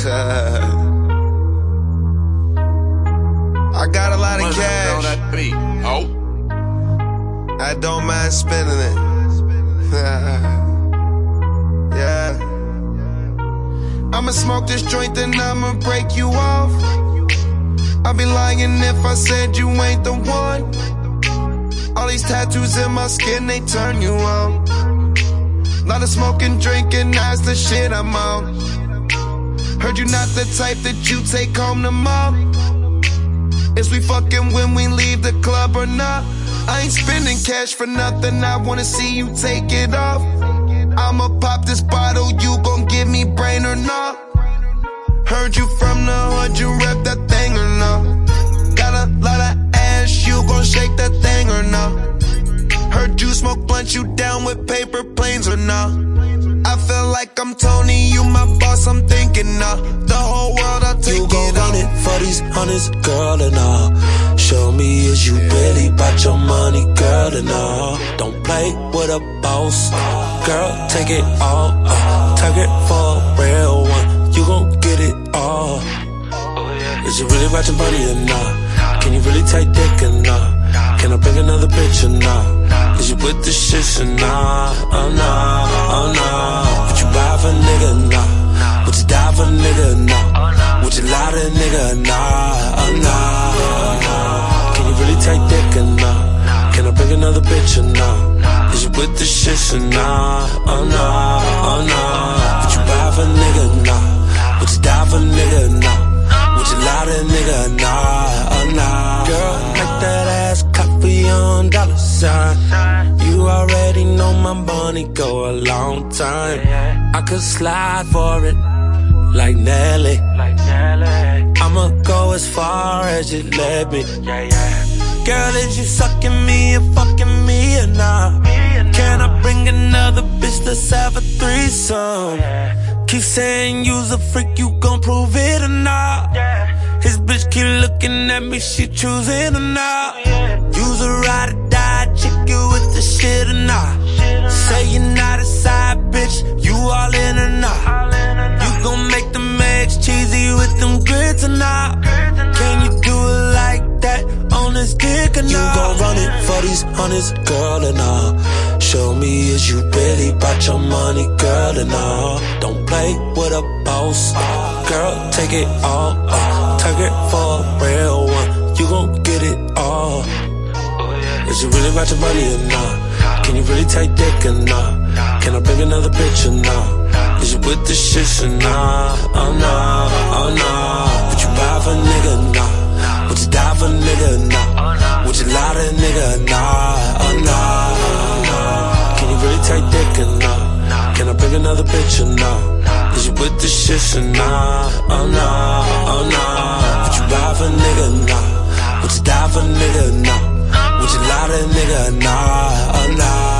I got a lot of cash. I don't mind spending it. Yeah. I'ma smoke this joint, then I'ma break you off. I'd be lying if I said you ain't the one. All these tattoos in my skin, they turn you on. Lot of smoking, drinking, that's the shit I'm on. Heard you not the type that you take home to mom. Is we fucking when we leave the club or not? I ain't spending cash for nothing, I wanna see you take it off. I'ma pop this bottle, you gon' give me brain or not? Heard you from the hood, you rep that thing or not? Got a lot of ass, you gon' shake that thing or not? Heard you smoke blunt, you down with paper planes or not? I feel like I'm Tony, you my boss, I'm thinking the whole world, I'll take it off. You gon' run it for these hundreds, girl, and all. Show me is you really bout your money, girl, and all. Don't play with a boss, girl, take it all. Target for a real one, you gon' get it all. Is you really bout your money or not? Can you really take dick or not? Can I bring another bitch or not? Is you with the shit or not? Oh no, oh no. Would you ride for a nigga or not? Would you die for a nigga or not? Would you lie to a nigga or not? Oh no, oh no. Can you really take dick or not? Can I bring another bitch or not? Is you with the shit or not? Oh no, oh no. Would you ride for a nigga or not? Would you die for a nigga or not? Would you lie to a nigga or not? Oh no. Girl, make that ass clap for your dollar sign. You already know my money go a long time. I could slide for it like Nelly. I'ma go as far as you let me. Girl, is you sucking me or fucking me or not? Can I bring another bitch, let's have a threesome? Keep saying you's a freak, you gon' prove it or not? His bitch keep looking at me, she choosing or not? You's a ride or die chick, you with the shit or not? Say you're not a side bitch, you all in or not? You gon' make them eggs cheesy with them grits or not? Can you do it like that on this dick or not? You gon' run it for these hundreds, girl, and all. Show me is you really bout your money, girl, and all. Don't play with a boss, girl, take it all. Target for a real one, you gon' get it all. Is you really bout your money or not? Can you really take dick or not? Can I bring another bitch or not? Is you with the shit or not? Oh no, oh no. Would you ride for a nigga or not? Would you die for a nigga or not? Would you lie to a nigga or not? Oh no, no. Can you really take dick or not? Can I bring another bitch or not? Is you with the shit or not? Oh no, oh no. Would you ride for a nigga or not? Would you die for a nigga or not? Would you lie to a nigga or not? Oh no.